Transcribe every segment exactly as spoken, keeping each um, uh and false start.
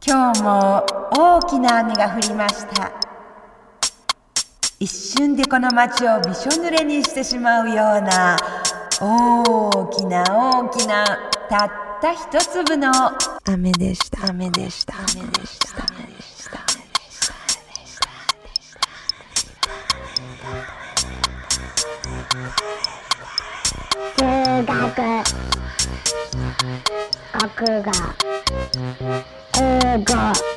今日も大きな雨が降りました。一瞬でこの街をびしょ濡れにしてしまうような大きな大きなたった一粒の雨でした雨でした雨でした雨でした数学、国語、英語、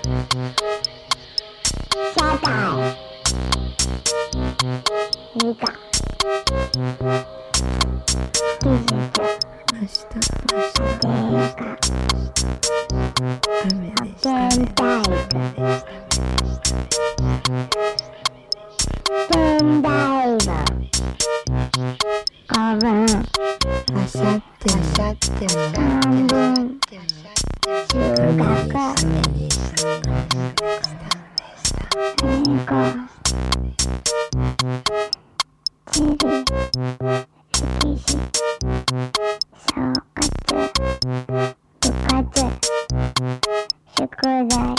社会、理科、技術、 明日明日理科、 雨でした現代現代語、古文、 あさってもあさっても漢文、数学、 雨でした英語、地理、歴史、小活、部活、宿題、